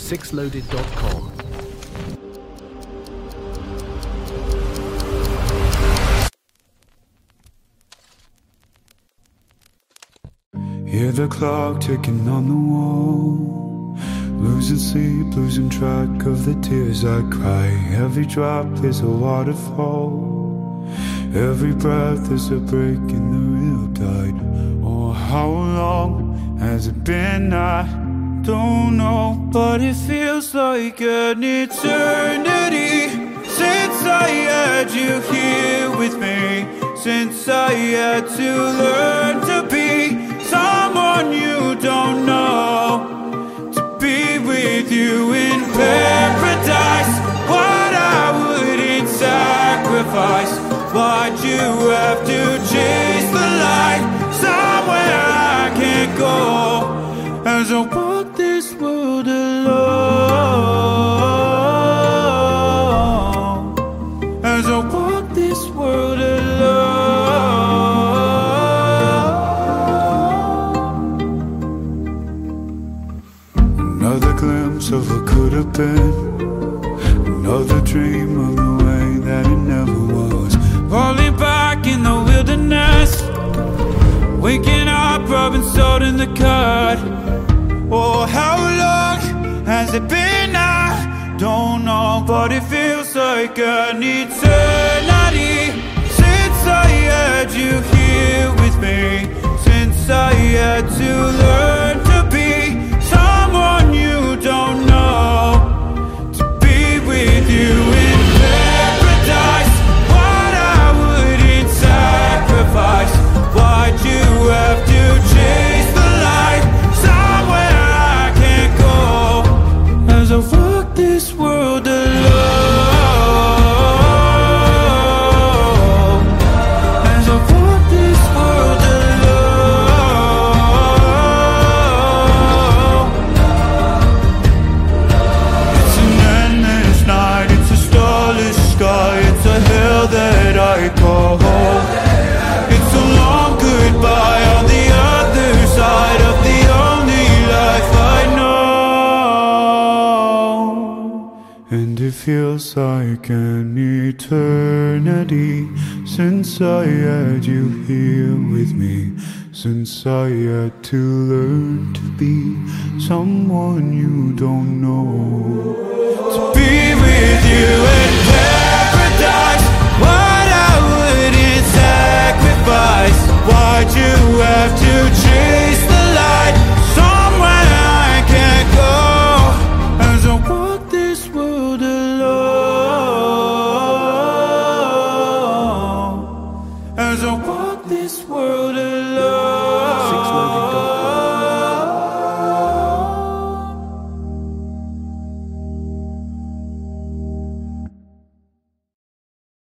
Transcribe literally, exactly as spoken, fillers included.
six loaded dot com. Hear the clock ticking on the wall, losing sleep, losing track of the tears I cry. Every drop is a waterfall, every breath is a break in the riptide. Oh, how long has it been? I don't know, but it feels like an eternity since I had you here with me, since I had to learn to be someone you don't know, to be with you in paradise. What I wouldn't sacrifice, why'd you have to chase the light somewhere I can't go, as I walk this world alone, as I walk this world alone. Another glimpse of what could have been, another dream of the way that it never was. Falling back in the wilderness, waking up, rubbing salt in the cut. Oh, how long has it been? I don't know, but it feels like an eternity since I had you here with me, since I had to learn to be someone you don't know, to be with you in paradise. What I wouldn't sacrifice, why'd you have to chase the light somewhere I can't go, as I walk this world alone, as I walk this world alone. It's an endless night, it's a starless sky, it's a hell that I call home. It's a long goodbye on the other side of the only life I know. And it feels like an eternity since I had you here with me, since I had to learn to be someone you don't know, to be with you in paradise. What I wouldn't sacrifice, why'd you have to chase the light somewhere I can't go, as I walk this world alone, as I walk this world alone. six loaded dot com